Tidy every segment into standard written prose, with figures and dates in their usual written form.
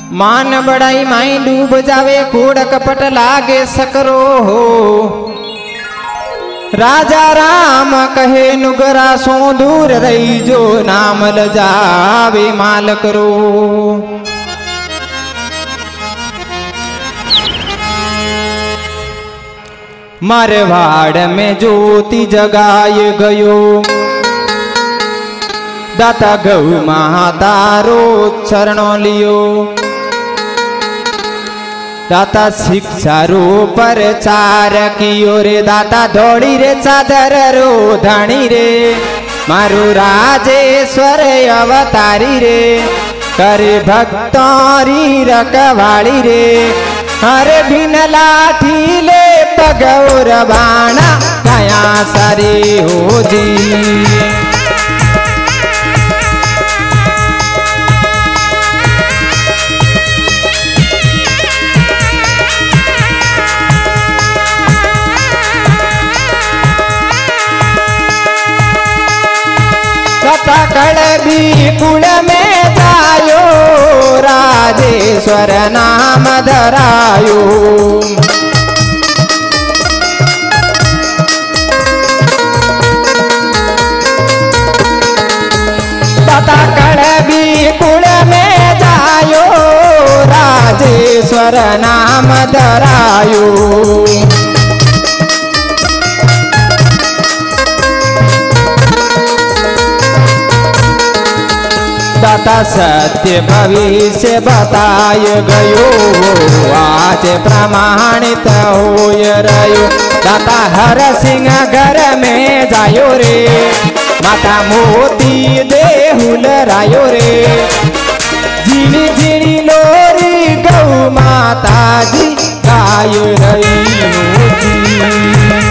मान बड़ाई माई डूब जावे कूड़ कपट लागे सकरो हो। राजा राम कहे नुगरा सो दूर रही जो नाम लजावे माल करो। मारवाड़ में ज्योति जगाए गयो दाता गौ माता रो चरणों लियो। दाता शिक्षा रो प्रचार कियो रे दाता दौड़ी रे चादर रो धणी रे मारू राजेश्वर अवतारी रे करे भक्तोरी रखवाड़ी रे। हरे बिन लाठी ले पगौर बाणा गया सरे हो जी। कड़बी कुल में जायो राजेश्वर नाम धरायो। दाता कड़बी कुल में जायो राजेश्वर नाम धरायो। दाता सत्य भविष्य बताय गयो आज प्रमाणित होय रयो। दाता हर सिंह घर में जायो रे माता मोती देहुल रायो रे। झिणी झिणी लोरी गौ माता जी गाय रही जी।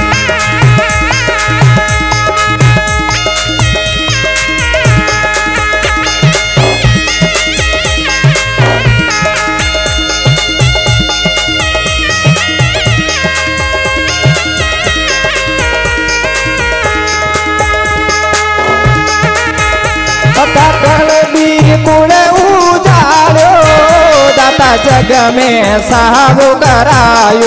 कुल उजाड़ो दाता जग में साहब करायो।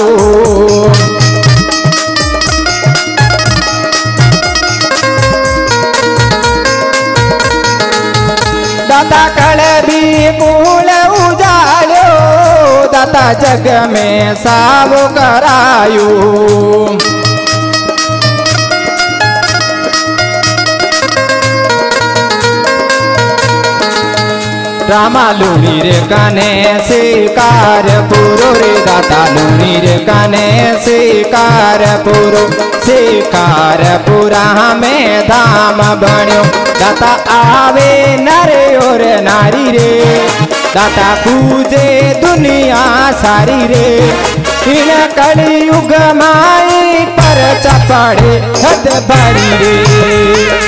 दाता कड़बी कुल उजाड़ो दाता जग में साहब करायो। रामा लूनी रे कने शिकार पुरो रे दाता लूनी रे कने शिकार पुरो। शिकार पुरा में धाम बन्यो दाता आवे नर और नारी रे। दाता पूजे दुनिया सारी रे इन कलयुग माई पर चपड़े हद भरी रे।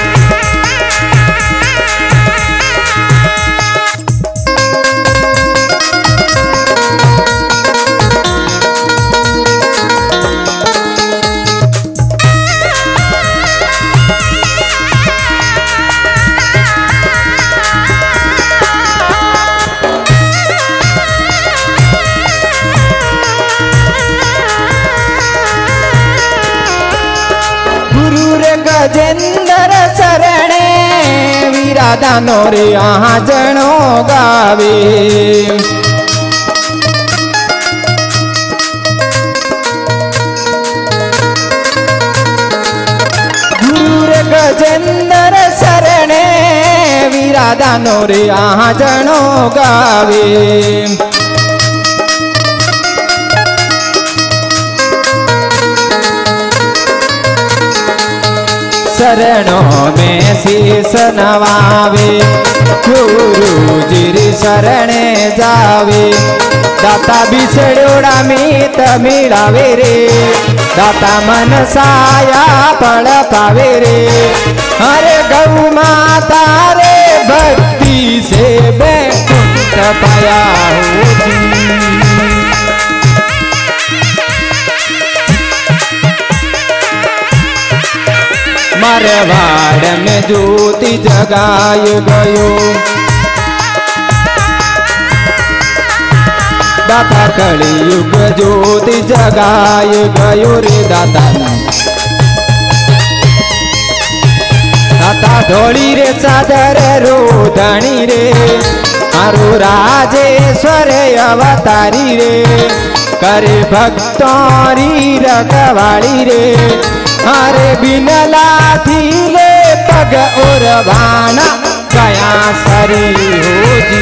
गजेंद्र शरणे वीरा दानो रे यहाँ जनो गावे। गुरु गजेंद्र शरणे वीरा दानो रे यहाँ जनो गावे। शरणों में शीस नवावे गुरु जी शरणे जावे। दाता बिछड़ोड़ा मीत मिलावे रे दाता मन साया पड़ पावे रे। अरे गौ माता रे भक्ति से बैकुंठ पाया हो जी। मारवाड़ में ज्योति जगाए गयो दाता कलियुग ज्योति जगाय गयो रे दाता दाता ढोली रे चादर रोधणी रे मारो राजेश्वर अवतारी रे करे भक्तोरी रखवाली रे अरे बिनला थी ले पग और भाना गया सरी हो जी।